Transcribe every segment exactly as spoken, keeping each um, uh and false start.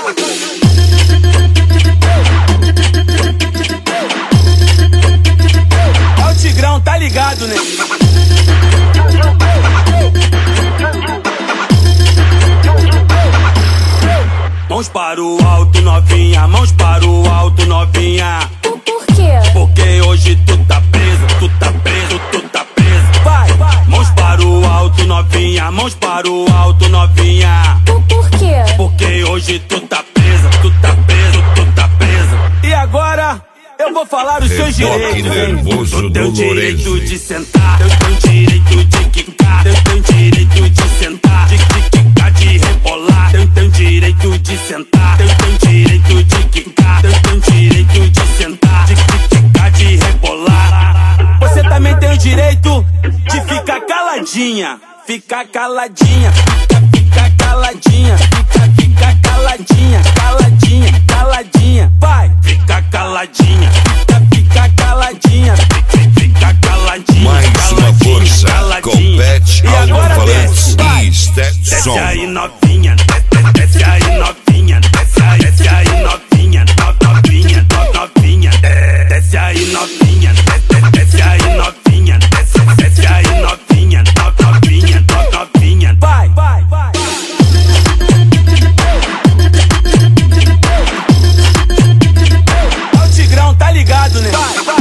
É o Tigrão, tá ligado, né? Mãos para o alto, novinha, mãos para o alto, novinha. Por, por quê? Porque hoje tu tá preso, tu tá preso, tu tá preso. Vai, vai. Mãos para o alto, novinha, mãos para o alto, novinha. Por, por quê? Porque hoje tu tá presa, tu tá preso, tu tá preso. E agora eu vou falar os seus direitos, hein? Tu tem o direito de sentar, eu tenho direito de quicar, eu tenho direito de sentar, de quicar, de rebolar, eu tenho direito de sentar, eu tenho direito de quicar, eu tenho direito de sentar, de quicar, de rebolar. Você também tem o direito de ficar caladinha, ficar caladinha, fica, fica caladinha, fica, fica caladinha, caladinha, caladinha, vai, fica caladinha, fica, fica caladinha, fica, fica caladinha. Mais uma força, compete, alto-falantes e Stetson. Desce aí novinha, desce, desce aí novinha, desce aí, desce aí novinha, novinha, novinha, desce aí novinha, desce, desce aí novinha, desce, desce aí novinha, novinha, novinha, vai, vai, vai. É o Tigrão, tá ligado, né? Vai, vai,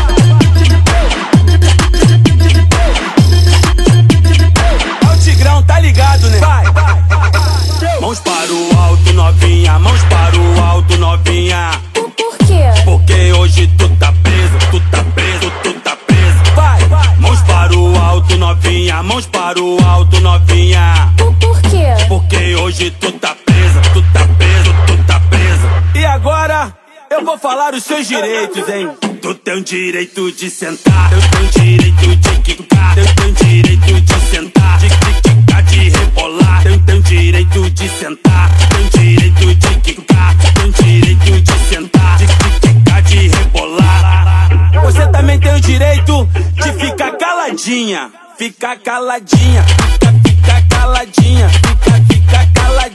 é o Tigrão, tá ligado, né? Vai, vai. Mãos para o alto, novinha, mãos para o alto, novinha. Por, por quê? Porque hoje tu tá preso, tu tá preso, tu tá preso. Vai, vai. Mãos para o alto, novinha, mãos para o alto, novinha. Por, por quê? Porque hoje tu tá presa, tu tá preso, tu tá preso. E agora eu vou falar os seus direitos, hein? Tu tem o direito de sentar, eu tenho direito de quicar, eu tenho direito de sentar, de quicar, de rebolar, eu tenho direito de sentar, tenho direito de quicar, tenho direito de sentar, de quicar, de rebolar. Você também tem o direito de ficar caladinha, ficar caladinha, fica, fica caladinha, fica, fica caladinha.